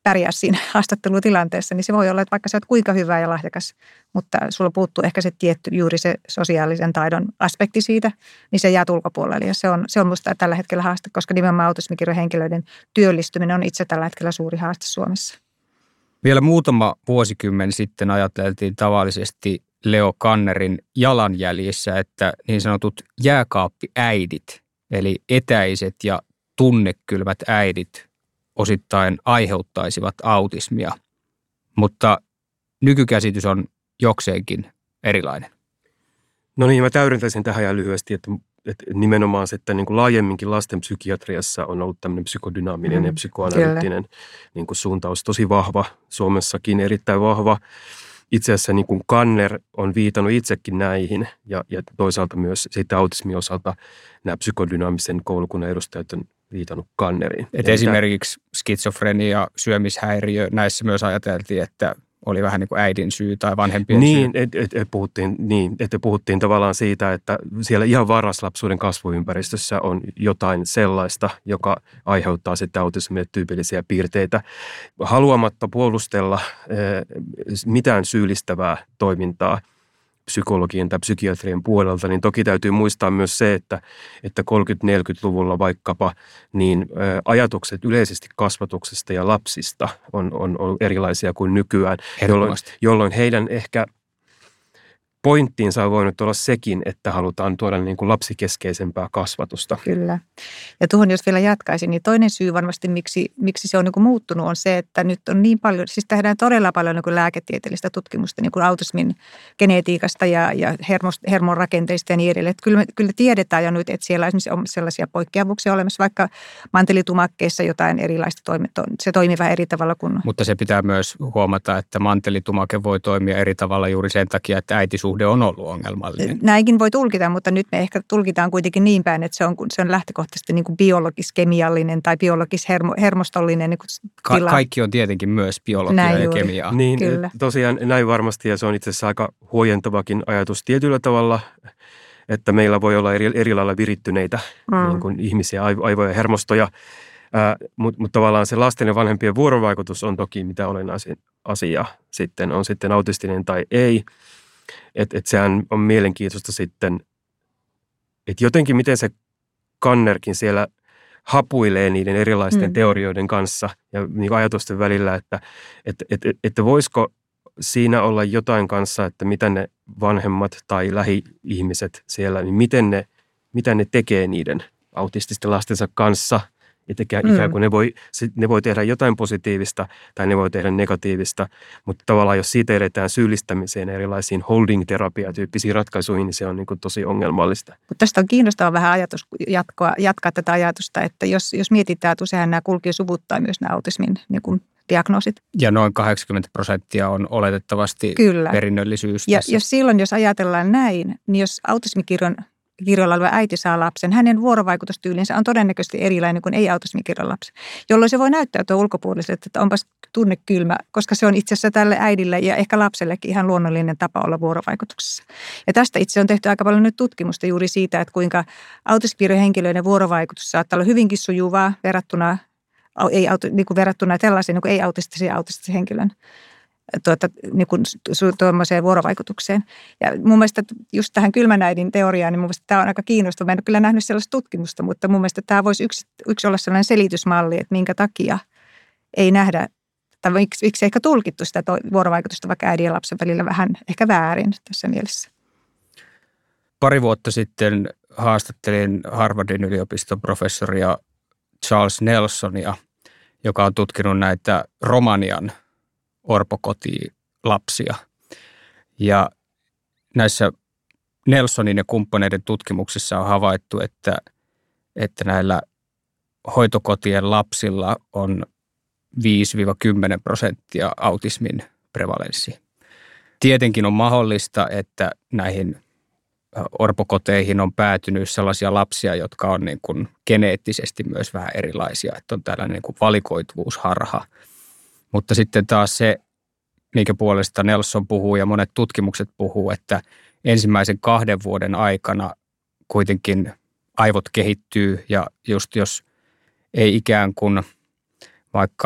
[SPEAKER 3] pärjää siinä haastattelutilanteessa, niin se voi olla, että vaikka sä oot kuinka hyvä ja lahjakas, mutta sulla puuttuu ehkä se tietty juuri se sosiaalisen taidon aspekti siitä, niin se jää ulkopuolelle. Ja se on musta tällä hetkellä haaste, koska nimenomaan autismikirjon henkilöiden työllistyminen on itse tällä hetkellä suuri haaste Suomessa.
[SPEAKER 1] Vielä muutama vuosikymmen sitten ajateltiin tavallisesti Leo Kannerin jalanjäljissä, että niin sanotut jääkaappiäidit, eli etäiset ja tunnekylmät äidit osittain aiheuttaisivat autismia, mutta nykykäsitys on jokseenkin erilainen.
[SPEAKER 2] No niin, mä täydentäisin tähän ja lyhyesti, että nimenomaan se, että niin kuin laajemminkin lastenpsykiatriassa on ollut tämmöinen psykodynaaminen ja psykoanalyyttinen niin kuin suuntaus tosi vahva, Suomessakin erittäin vahva. Itse asiassa niin kuin Kanner on viitannut itsekin näihin ja toisaalta myös sitten autismin osalta nämä psykodynaamisen koulukunnan edustajat on viitannut Kanneriin.
[SPEAKER 1] Esimerkiksi skitsofrenia, syömishäiriö, näissä myös ajateltiin, että oli vähän niin kuin äidin syy tai vanhempien syy.
[SPEAKER 2] Että puhuttiin tavallaan siitä, että siellä ihan varhaislapsuuden kasvuympäristössä on jotain sellaista, joka aiheuttaa sitten autismille tyypillisiä piirteitä. Haluamatta puolustella mitään syyllistävää toimintaa psykologian tai psykiatrian puolelta, niin toki täytyy muistaa myös se, että 30-40-luvulla vaikkapa niin ajatukset yleisesti kasvatuksesta ja lapsista on erilaisia kuin nykyään, jolloin heidän ehkä pointtiinsa on voinut olla sekin, että halutaan tuoda niin kuin lapsikeskeisempää kasvatusta.
[SPEAKER 3] Kyllä. Ja tuohon jos vielä jatkaisin, niin toinen syy varmasti, miksi se on niin kuin muuttunut, on se, että nyt on niin paljon, siis tehdään todella paljon niin kuin lääketieteellistä tutkimusta niin kuin autismin genetiikasta ja hermon rakenteista ja niin edelleen. Että kyllä tiedetään jo nyt, että siellä esimerkiksi on sellaisia poikkeavuuksia olemassa, vaikka mantelitumakkeessa jotain erilaista, se toimii vähän eri tavalla kuin...
[SPEAKER 1] Mutta se pitää myös huomata, että mantelitumake voi toimia eri tavalla juuri sen takia, että äitisuhde on ollut ongelmallinen.
[SPEAKER 3] Näinkin voi tulkita, mutta nyt me ehkä tulkitaan kuitenkin niin päin, että se on lähtökohtaisesti niin kuin biologis-kemiallinen tai biologis-hermostollinen niin tila.
[SPEAKER 1] Kaikki on tietenkin myös biologiaa ja kemiaa.
[SPEAKER 2] Niin, kyllä. Tosiaan näin varmasti, ja se on itse asiassa aika huojentavakin ajatus tietyllä tavalla, että meillä voi olla eri lailla virittyneitä niin kuin ihmisiä, aivoja ja hermostoja, mutta tavallaan se lasten ja vanhempien vuorovaikutus on toki mitä olennaisin asia sitten, on sitten autistinen tai ei. Että sehän on mielenkiintoista sitten, että jotenkin miten se Kannerkin siellä hapuilee niiden erilaisten teorioiden kanssa ja niin ajatusten välillä, että voisiko siinä olla jotain kanssa, että mitä ne vanhemmat tai lähi-ihmiset siellä, niin mitä ne tekee niiden autististen lastensa kanssa. Että ikään kuin ne voi tehdä jotain positiivista tai ne voi tehdä negatiivista, mutta tavallaan jos siitä edetään syyllistämiseen erilaisiin holding-terapia-tyyppisiin ratkaisuihin, niin se on niin kuin tosi ongelmallista.
[SPEAKER 3] Mutta tästä on kiinnostava vähän ajatus jatkaa tätä ajatusta, että jos mietitään, että useinhan nämä kulkee suvuttain myös nämä autismin niin kuin diagnoosit.
[SPEAKER 1] Ja noin 80% on oletettavasti perinnöllisyys.
[SPEAKER 3] Ja jos ajatellaan näin, niin jos autismikirjolla oleva äiti saa lapsen, hänen vuorovaikutustyylinsä on todennäköisesti erilainen kuin ei-autismikirjon lapsi, jolloin se voi näyttäytyä ulkopuolisesti, että onpas tunnekylmä, koska se on itse asiassa tälle äidille ja ehkä lapsellekin ihan luonnollinen tapa olla vuorovaikutuksessa. Ja tästä itse on tehty aika paljon nyt tutkimusta juuri siitä, että kuinka autismikirjon henkilöiden vuorovaikutus saattaa olla hyvinkin sujuvaa verrattuna tällaisiin niin ei-autistisen henkilön tuommoiseen vuorovaikutukseen. Ja mun mielestä just tähän kylmän äidin teoriaan, niin mun mielestä tämä on aika kiinnostava. Mä en ole kyllä nähnyt sellaista tutkimusta, mutta mun mielestä tämä voisi yksi olla sellainen selitysmalli, että minkä takia ei nähdä, tai miksi ehkä tulkittu sitä vuorovaikutusta vaikka äidin ja lapsen välillä vähän ehkä väärin tässä mielessä.
[SPEAKER 1] Pari vuotta sitten haastattelin Harvardin yliopiston professoria Charles Nelsonia, joka on tutkinut näitä Romanian orpokotilapsia. Ja näissä Nelsonin ja kumppaneiden tutkimuksissa on havaittu, että näillä hoitokotien lapsilla on 5-10% autismin prevalenssi. Tietenkin on mahdollista, että näihin orpokoteihin on päätynyt sellaisia lapsia, jotka on niin kuin geneettisesti myös vähän erilaisia, että on tällainen niin kuin valikoituvuusharha. Mutta sitten taas se, minkä puolesta Nelson puhuu ja monet tutkimukset puhuu, että ensimmäisen 2 vuoden aikana kuitenkin aivot kehittyy ja just jos ei ikään kuin vaikka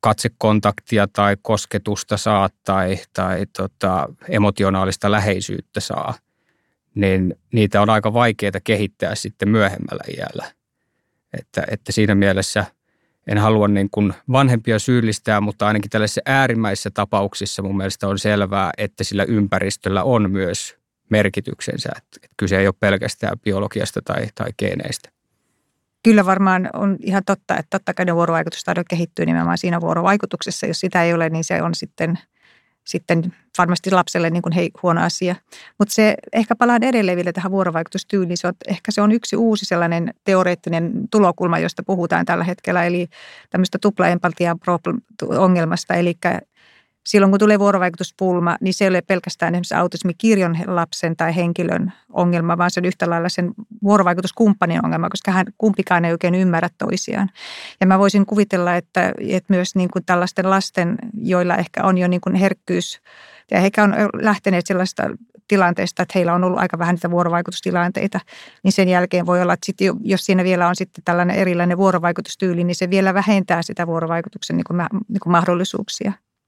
[SPEAKER 1] katsekontaktia tai kosketusta saa tai emotionaalista läheisyyttä saa, niin niitä on aika vaikeaa kehittää sitten myöhemmällä iällä. Että siinä mielessä en halua niin kuin vanhempia syyllistää, mutta ainakin tällaisissa äärimmäisissä tapauksissa mun mielestä on selvää, että sillä ympäristöllä on myös merkityksensä. Että kyse ei ole pelkästään biologiasta tai geeneistä.
[SPEAKER 3] Kyllä varmaan on ihan totta, että totta kai ne vuorovaikutustaidot kehittyy nimenomaan siinä vuorovaikutuksessa. Jos sitä ei ole, niin se on sitten varmasti lapselle niin kuin huono asia. Mutta se ehkä palaan edelleen vielä tähän vuorovaikutustyyliin. Ehkä se on yksi uusi sellainen teoreettinen tulokulma, josta puhutaan tällä hetkellä, eli tämmöistä tupla-empatia-ongelmasta. Eli silloin kun tulee vuorovaikutuspulma, niin se ei ole pelkästään esimerkiksi autismikirjon lapsen tai henkilön ongelma, vaan se on yhtä lailla sen vuorovaikutuskumppanin ongelma, koska kumpikaan ei oikein ymmärrä toisiaan. Ja mä voisin kuvitella, että myös niin kuin tällaisten lasten, joilla ehkä on jo niin kuin herkkyys, ja he on lähteneet sellaista tilanteesta, että heillä on ollut aika vähän niitä vuorovaikutustilanteita, niin sen jälkeen voi olla, että sitten, jos siinä vielä on sitten tällainen erilainen vuorovaikutustyyli, niin se vielä vähentää sitä vuorovaikutuksen niin kuin mahdollisuuksia.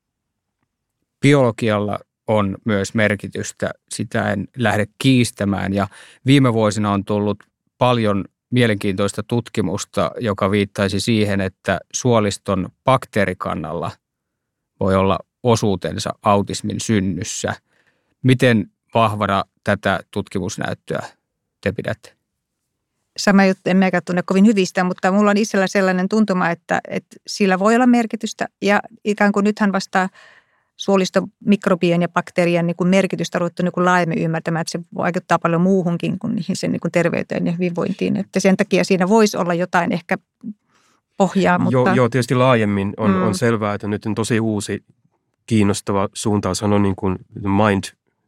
[SPEAKER 1] Biologialla on myös merkitystä, sitä en lähde kiistämään ja viime vuosina on tullut paljon mielenkiintoista tutkimusta, joka viittaisi siihen, että suoliston bakteerikannalla voi olla osuutensa autismin synnyssä. Miten vahvana tätä tutkimusnäyttöä te pidätte?
[SPEAKER 3] Sama juttu, en mäkään tunne kovin hyvistä, mutta mulla on itsellä sellainen tuntuma, että sillä voi olla merkitystä ja ikään kuin nythän vasta suoliston mikrobien ja bakteerien niin kuin merkitystä ruvettu niin kuin laajemmin ymmärtämään, että se vaikuttaa paljon muuhunkin kuin niihin sen niin kuin terveyteen ja hyvinvointiin. Että sen takia siinä voisi olla jotain ehkä pohjaa. Mutta
[SPEAKER 2] Joo, tietysti laajemmin on selvää, että nyt on tosi uusi kiinnostava suuntaus on niin kuin mind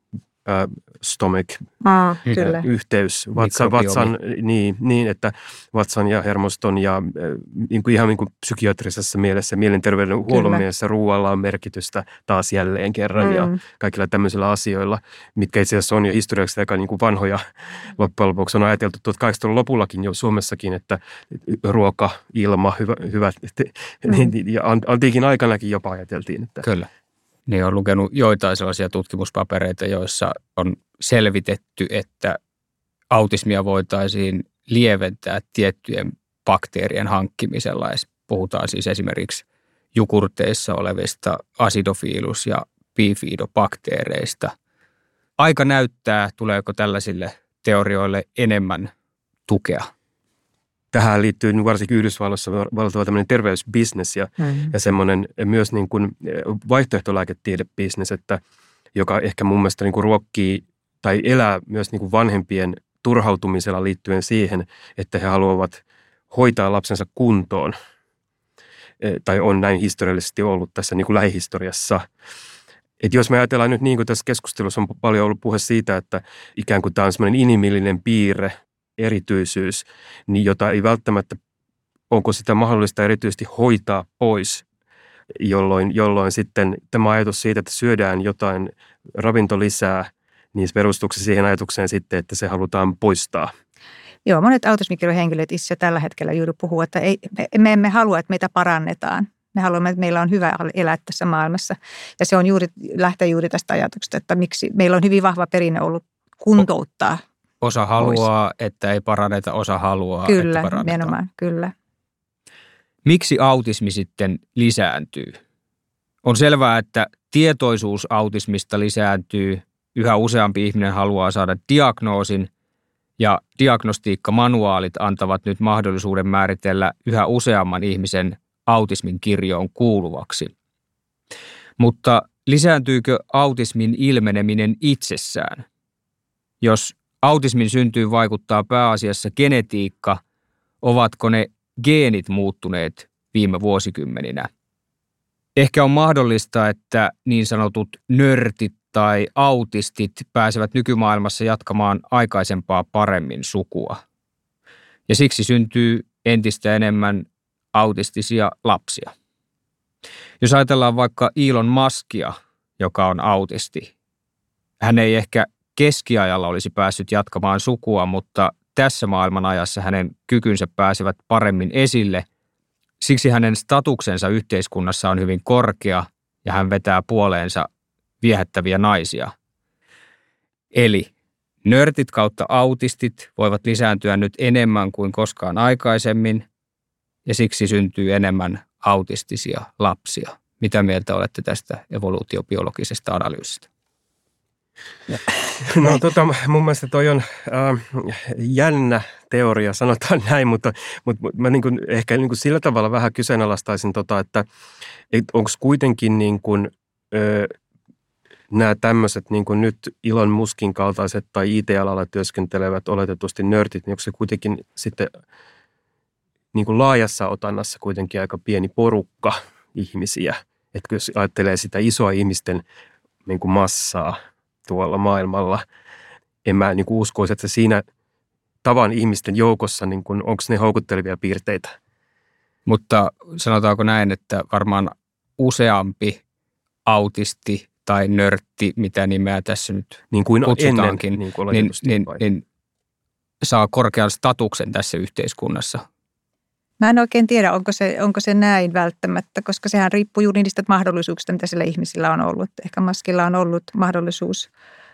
[SPEAKER 2] stomach yhteys vatsan niin, että vatsan ja hermoston ja niin kuin ihan niin kuin psykiatrisessa mielessä, mielenterveydenhuollon mielessä ruoalla on merkitystä taas jälleen kerran ja kaikilla tämmöisillä asioilla, mitkä itse asiassa on jo historiaksi aika niin kuin vanhoja. Loppujen lopuksi on ajateltu 1800-luvun lopullakin jo Suomessakin, että ruoka, ilma, hyvät ja antiikin aikanakin jopa ajateltiin. Että
[SPEAKER 1] kyllä. Niin on lukenut joitain sellaisia tutkimuspapereita, joissa on selvitetty, että autismia voitaisiin lieventää tiettyjen bakteerien hankkimisella. Puhutaan siis esimerkiksi jogurteissa olevista acidophilus- ja bifidobakteereista. Aika näyttää, tuleeko tällaisille teorioille enemmän tukea.
[SPEAKER 2] Tähän liittyy varsinkin Yhdysvalloissa valtava tämmöinen terveysbisnes ja semmoinen myös niin kuin vaihtoehtolääketiedebisnes, joka ehkä mun mielestä niin kuin ruokkii tai elää myös niin kuin vanhempien turhautumisella liittyen siihen, että he haluavat hoitaa lapsensa kuntoon. Tai on näin historiallisesti ollut tässä niin kuin lähihistoriassa. Et jos me ajatellaan nyt niin kuin tässä keskustelussa on paljon ollut puhe siitä, että ikään kuin tämä on semmoinen inhimillinen piirre, erityisyys, niin jota ei välttämättä, onko sitä mahdollista erityisesti hoitaa pois, jolloin sitten tämä ajatus siitä, että syödään jotain ravintolisää, niin perustuu siihen ajatukseen sitten, että se halutaan poistaa.
[SPEAKER 3] Joo, monet autismikirjohenkilöt itse tällä hetkellä juuri puhuu, että me emme halua, että meitä parannetaan. Me haluamme, että meillä on hyvä elää tässä maailmassa. Ja se on lähtee juuri tästä ajatuksesta, että miksi meillä on hyvin vahva perinne ollut kuntouttaa.
[SPEAKER 1] Osa haluaa, että ei paranneta, osa haluaa, että parannetaan. Kyllä,
[SPEAKER 3] nimenomaan, kyllä.
[SPEAKER 1] Miksi autismi sitten lisääntyy? On selvää, että tietoisuus autismista lisääntyy. Yhä useampi ihminen haluaa saada diagnoosin ja diagnostiikkamanuaalit antavat nyt mahdollisuuden määritellä yhä useamman ihmisen autismin kirjoon kuuluvaksi. Mutta lisääntyykö autismin ilmeneminen itsessään? Jos autismin syntyyn vaikuttaa pääasiassa genetiikka, ovatko ne geenit muuttuneet viime vuosikymmeninä? Ehkä on mahdollista, että niin sanotut nörtit tai autistit pääsevät nykymaailmassa jatkamaan aikaisempaa paremmin sukua. Ja siksi syntyy entistä enemmän autistisia lapsia. Jos ajatellaan vaikka Elon Muskia, joka on autisti, hän ei ehkä keskiajalla olisi päässyt jatkamaan sukua, mutta tässä maailman ajassa hänen kykynsä pääsevät paremmin esille Siksi hänen statuksensa yhteiskunnassa on hyvin korkea ja hän vetää puoleensa viehättäviä naisia. Eli nörtit kautta autistit voivat lisääntyä nyt enemmän kuin koskaan aikaisemmin ja siksi syntyy enemmän autistisia lapsia. Mitä mieltä olette tästä evoluutiobiologisesta analyysistä?
[SPEAKER 2] No mun mielestä toi on jännä teoria, sanotaan näin, mutta mä niin kuin, ehkä niin kuin sillä tavalla vähän kyseenalaistaisin, että onko kuitenkin niin kuin, nämä tämmöiset niin kuin nyt Elon Muskin kaltaiset tai IT-alalla työskentelevät oletetusti nörtit, niin onko se kuitenkin sitten niin kuin laajassa otannassa kuitenkin aika pieni porukka ihmisiä. Että jos ajattelee sitä isoa ihmisten niin kuin massaa tuolla maailmalla, en mä niin kuin uskoisi, että siinä tavan ihmisten joukossa, niin kuin, onko ne houkuttelevia piirteitä.
[SPEAKER 1] Mutta sanotaanko näin, että varmaan useampi autisti tai nörtti, mitä nimeä tässä nyt
[SPEAKER 2] niin kuin
[SPEAKER 1] kutsutaankin,
[SPEAKER 2] ennen,
[SPEAKER 1] niin saa korkean statuksen tässä yhteiskunnassa.
[SPEAKER 3] Mä en oikein tiedä, onko se näin välttämättä, koska sehän riippuu juuri niistä mahdollisuuksista, mitä sillä ihmisillä on ollut. Ehkä Muskilla on ollut mahdollisuus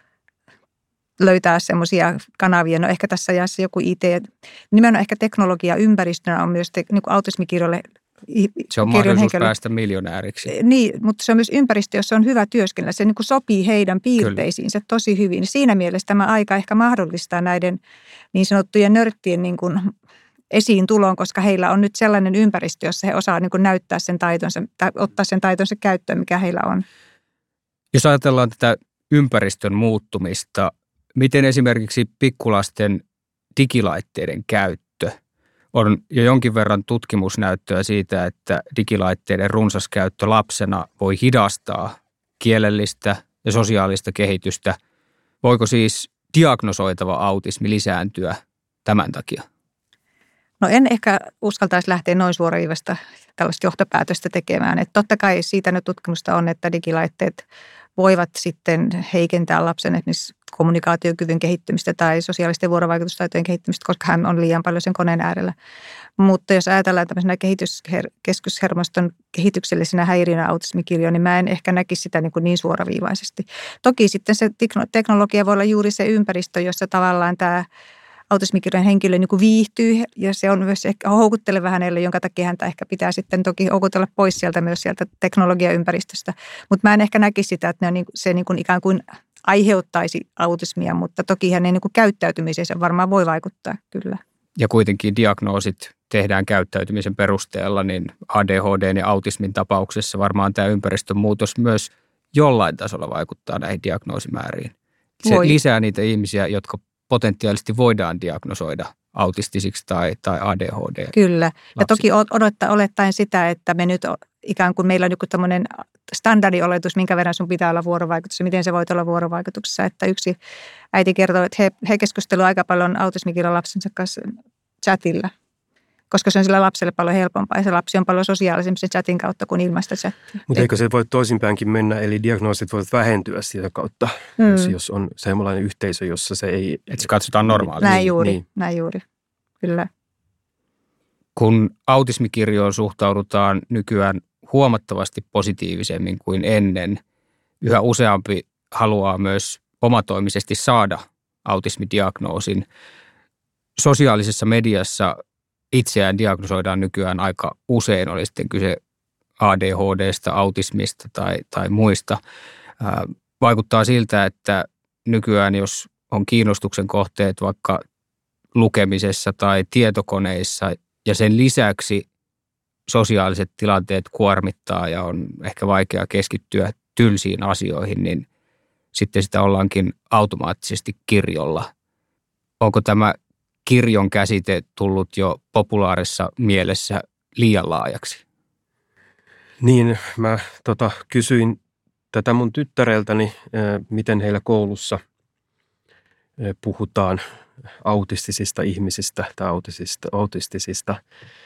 [SPEAKER 3] löytää semmoisia kanavia. No ehkä tässä ajassa joku IT, nimenomaan ehkä teknologia ympäristönä on myös niin kuin autismikirjoille.
[SPEAKER 1] Se on mahdollisuus päästä miljonääriksi.
[SPEAKER 3] Niin, mutta se on myös ympäristö, jossa on hyvä työskennellä. Se niin kuin sopii heidän piirteisiinsä tosi hyvin. Siinä mielessä tämä aika ehkä mahdollistaa näiden niin sanottujen nörttien niin kuin esiin tuloon, koska heillä on nyt sellainen ympäristö, jossa he osaa niin kuin näyttää sen taitonsa tai ottaa sen taitonsa käyttöön, mikä heillä on.
[SPEAKER 1] Jos ajatellaan tätä ympäristön muuttumista, miten esimerkiksi pikkulasten digilaitteiden käyttö on jo jonkin verran tutkimusnäyttöä siitä, että digilaitteiden runsas käyttö lapsena voi hidastaa kielellistä ja sosiaalista kehitystä. Voiko siis diagnosoitava autismi lisääntyä tämän takia?
[SPEAKER 3] No en ehkä uskaltaisi lähteä noin suoraviivasta tällaista johtopäätöstä tekemään. Että totta kai siitä nyt tutkimusta on, että digilaitteet voivat sitten heikentää lapsen esimerkiksi kommunikaatiokyvyn kehittymistä tai sosiaalisten vuorovaikutustaitojen kehittymistä, koska hän on liian paljon sen koneen äärellä. Mutta jos ajatellaan tämmöisenä keskushermoston kehityksellisenä häiriönä autismikirjo, niin mä en ehkä näkisi sitä niin suoraviivaisesti. Toki sitten se teknologia voi olla juuri se ympäristö, jossa tavallaan tämä autismikirjon henkilö niin kuin viihtyy ja se on myös ehkä houkutteleva hänelle, jonka takia häntä ehkä pitää sitten toki houkutella pois sieltä teknologiaympäristöstä. Mutta mä en ehkä näkisi sitä, että se niin kuin ikään kuin aiheuttaisi autismia, mutta toki hänen niin kuin käyttäytymisensä varmaan voi vaikuttaa kyllä.
[SPEAKER 1] Ja kuitenkin diagnoosit tehdään käyttäytymisen perusteella, niin ADHD ja autismin tapauksessa varmaan tämä ympäristön muutos myös jollain tasolla vaikuttaa näihin diagnoosimääriin. Se lisää niitä ihmisiä, jotka potentiaalisesti voidaan diagnosoida autistisiksi tai ADHD.
[SPEAKER 3] Kyllä. Ja toki olettaen sitä, että me nyt ikään kuin meillä on joku tämmöinen standardioletus, minkä verran sun pitää olla vuorovaikutuksessa, miten se voi olla vuorovaikutuksessa. Että yksi äiti kertoi, että he keskustelivat aika paljon autismikirjan lapsensa kanssa chatilla, koska se on sillä lapselle paljon helpompaa ja se lapsi on paljon sosiaalisempi sen chatin kautta kuin ilmaista chattia.
[SPEAKER 2] Mutta eikö se voi toisinpäinkin mennä, eli diagnoosit voivat vähentyä sitä kautta, jos on sellainen yhteisö, jossa se ei...
[SPEAKER 1] Että se katsotaan normaalisti.
[SPEAKER 3] Näin juuri, kyllä.
[SPEAKER 1] Kun autismikirjoon suhtaudutaan nykyään huomattavasti positiivisemmin kuin ennen, yhä useampi haluaa myös omatoimisesti saada autismidiagnoosin. Sosiaalisessa mediassa itseään diagnosoidaan nykyään aika usein, oli sitten kyse ADHD:sta, autismista tai muista. Vaikuttaa siltä, että nykyään jos on kiinnostuksen kohteet vaikka lukemisessa tai tietokoneissa ja sen lisäksi sosiaaliset tilanteet kuormittaa ja on ehkä vaikea keskittyä tylsiin asioihin, niin sitten sitä ollaankin automaattisesti kirjolla. Onko tämä kirjon käsite tullut jo populaarissa mielessä liian laajaksi?
[SPEAKER 2] Niin, mä kysyin tätä mun tyttäreltäni, miten heillä koulussa puhutaan autistisista ihmisistä tai autistisista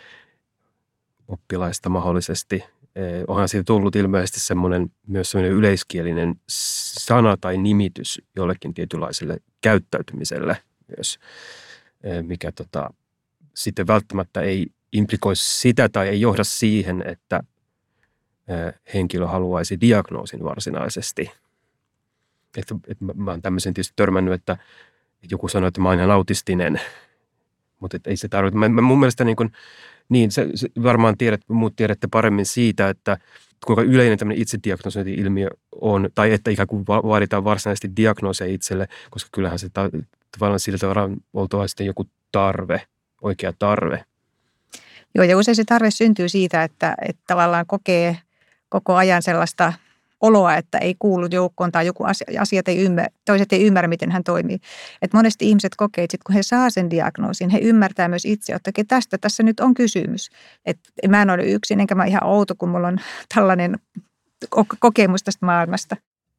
[SPEAKER 2] oppilaista mahdollisesti. Onhan siitä tullut ilmeisesti myös semmoinen yleiskielinen sana tai nimitys jollekin tietynlaiselle käyttäytymiselle myös, mikä sitten välttämättä ei implikoi sitä tai ei johda siihen, että henkilö haluaisi diagnoosin varsinaisesti. Että mä oon tämmöisen tietysti törmännyt, että joku sanoo, että mä oon ihan autistinen, mutta ei se tarvitse. Mun mielestä niin se varmaan muut tiedätte paremmin siitä, että kuinka yleinen tämmöinen itsediagnosointi-ilmiö on, tai että ikään kuin vaaditaan varsinaisesti diagnooseja itselle, koska kyllähän se tavallaan sillä tavalla oltava sitten joku tarve, oikea tarve.
[SPEAKER 3] Joo, ja usein se tarve syntyy siitä, että tavallaan kokee koko ajan sellaista oloa, että ei kuulu joukkoon tai joku toiset ei ymmärrä, miten hän toimii. Et monesti ihmiset kokee, että sit kun he saa sen diagnoosin, he ymmärtää myös itse, että tästä tässä nyt on kysymys. Että mä en ole yksin, enkä mä ihan outo, kun mulla on tällainen kokemus tästä maailmasta.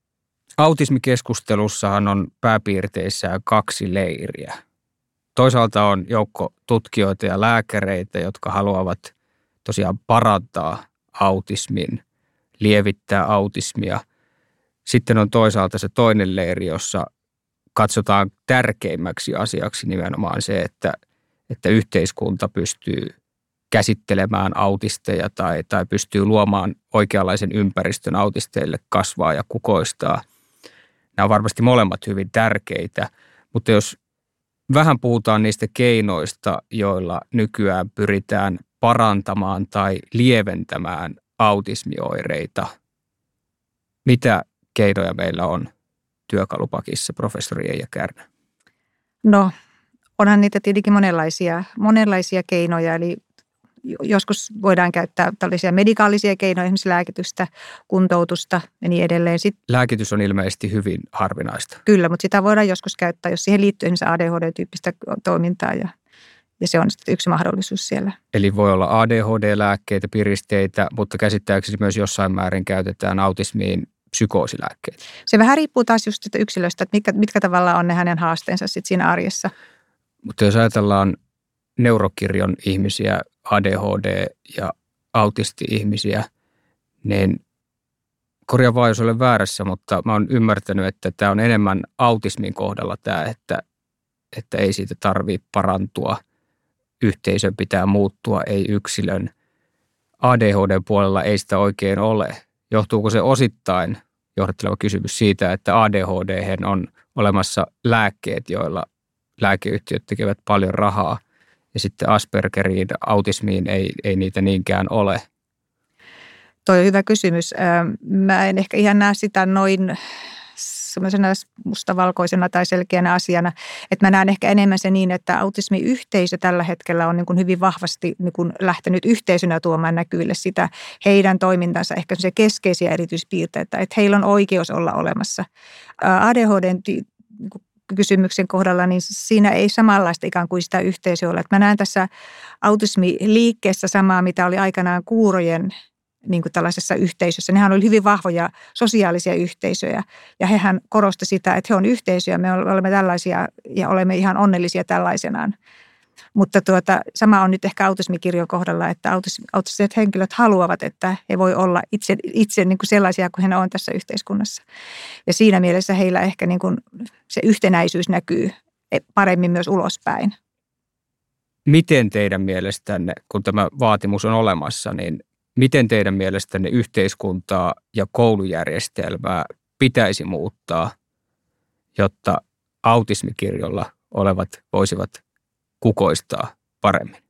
[SPEAKER 1] Autismikeskustelussahan on pääpiirteissään 2 leiriä. Toisaalta on joukko tutkijoita ja lääkäreitä, jotka haluavat tosiaan parantaa autismin, lievittää autismia. Sitten on toisaalta se toinen leiri, jossa katsotaan tärkeimmäksi asiaksi nimenomaan se, että yhteiskunta pystyy käsittelemään autisteja tai pystyy luomaan oikeanlaisen ympäristön autisteille kasvaa ja kukoistaa. Nämä on varmasti molemmat hyvin tärkeitä, mutta jos vähän puhutaan niistä keinoista, joilla nykyään pyritään parantamaan tai lieventämään autismioireita. Mitä keinoja meillä on työkalupakissa, professori Eija Kärnä?
[SPEAKER 3] No, onhan niitä tietenkin monenlaisia keinoja, eli joskus voidaan käyttää tällaisia medikaalisia keinoja, esimerkiksi lääkitystä, kuntoutusta ja niin edelleen.
[SPEAKER 1] Lääkitys on ilmeisesti hyvin harvinaista.
[SPEAKER 3] Kyllä, mutta sitä voidaan joskus käyttää, jos siihen liittyy esimerkiksi ADHD-tyyppistä toimintaa ja se on sitten yksi mahdollisuus siellä.
[SPEAKER 1] Eli voi olla ADHD-lääkkeitä, piristeitä, mutta käsittääkseni myös jossain määrin käytetään autismiin psykoosilääkkeitä.
[SPEAKER 3] Se vähän riippuu taas just sitä yksilöstä, että mitkä tavallaan on ne hänen haasteensa sitten siinä arjessa.
[SPEAKER 1] Mutta jos ajatellaan neurokirjon ihmisiä, ADHD- ja autisti-ihmisiä, niin korjaa vaan, jos olen väärässä, mutta mä oon ymmärtänyt, että tämä on enemmän autismin kohdalla tämä, että ei siitä tarvitse parantua. Yhteisön pitää muuttua, ei yksilön. ADHD-puolella ei sitä oikein ole. Johtuuko se osittain, johdatteleva kysymys, siitä, että ADHD:hen on olemassa lääkkeet, joilla lääkeyhtiöt tekevät paljon rahaa, ja sitten Aspergeriin, autismiin ei niitä niinkään ole?
[SPEAKER 3] Toi on hyvä kysymys. Mä en ehkä ihan näe sitä noin semmoisena mustavalkoisena tai selkeänä asiana, että mä näen ehkä enemmän se niin, että autismiyhteisö tällä hetkellä on niin kuin hyvin vahvasti niin kuin lähtenyt yhteisönä tuomaan näkyville sitä heidän toimintansa, ehkä se keskeisiä erityispiirteitä, että heillä on oikeus olla olemassa. ADHD:n kysymyksen kohdalla, niin siinä ei samanlaista ikään kuin sitä yhteisöä ole. Että mä näen tässä autismiliikkeessä samaa, mitä oli aikanaan kuurojen niin kuin tällaisessa yhteisössä. Nehän oli hyvin vahvoja sosiaalisia yhteisöjä ja hehän korosti sitä, että he on yhteisöjä, me olemme tällaisia ja olemme ihan onnellisia tällaisenaan. Mutta sama on nyt ehkä autismikirjon kohdalla, että autistiset henkilöt haluavat, että he voi olla itse niin kuin sellaisia kuin he on tässä yhteiskunnassa. Ja siinä mielessä heillä ehkä niin kuin se yhtenäisyys näkyy paremmin myös ulospäin.
[SPEAKER 1] Miten teidän mielestänne, kun tämä vaatimus on olemassa, niin miten teidän mielestänne yhteiskuntaa ja koulujärjestelmää pitäisi muuttaa, jotta autismikirjolla olevat voisivat kukoistaa paremmin?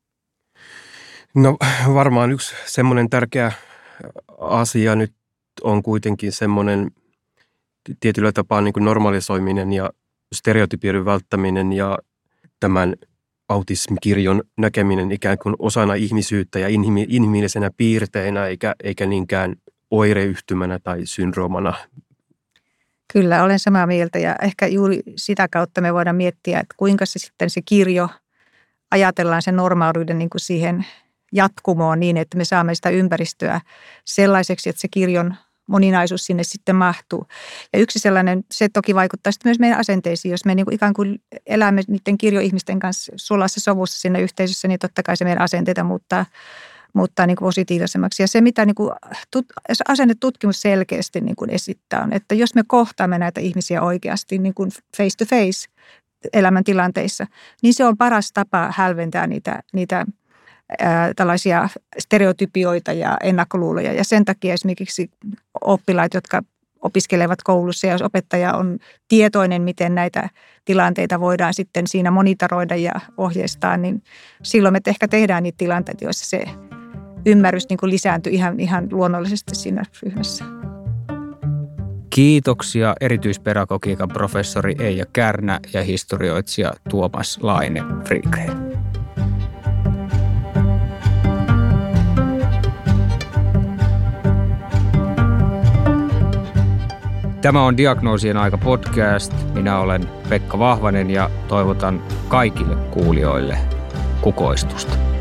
[SPEAKER 2] No varmaan yksi semmoinen tärkeä asia nyt on kuitenkin semmoinen tietyllä tapaa niin kuin normalisoiminen ja stereotypioiden välttäminen ja tämän autismikirjon näkeminen ikään kuin osana ihmisyyttä ja inhimillisenä piirteinä eikä niinkään oireyhtymänä tai syndroomana.
[SPEAKER 3] Kyllä, olen samaa mieltä ja ehkä juuri sitä kautta me voidaan miettiä, että kuinka se kirjo ajatellaan sen normaalisuuden niin kuin siihen jatkumoon niin, että me saamme sitä ympäristöä sellaiseksi, että se kirjon moninaisuus sinne sitten mahtuu. Ja yksi sellainen, se toki vaikuttaa sitten myös meidän asenteisiin, jos me niin kuin ikään kuin elämme niiden kirjoihmisten kanssa sulassa sovussa siinä yhteisössä, niin totta kai se meidän asenteita muuttaa niin kuin positiivisemmaksi. Ja se, mitä niin kuin asennetutkimus selkeästi niin kuin esittää, on, että jos me kohtaamme näitä ihmisiä oikeasti niin kuin face to face elämäntilanteissa, niin se on paras tapa hälventää niitä tällaisia stereotypioita ja ennakkoluuloja. Ja sen takia esimerkiksi oppilaat, jotka opiskelevat koulussa, ja jos opettaja on tietoinen, miten näitä tilanteita voidaan sitten siinä monitoroida ja ohjeistaa, niin silloin me ehkä tehdään niitä tilanteita, joissa se ymmärrys niin kuin lisääntyy ihan luonnollisesti siinä ryhmässä.
[SPEAKER 1] Kiitoksia erityispedagogiikan professori Eija Kärnä ja historioitsija Tuomas Laine-Friedgren. Tämä on Diagnoosien aika podcast. Minä olen Pekka Vahvanen ja toivotan kaikille kuulijoille kukoistusta.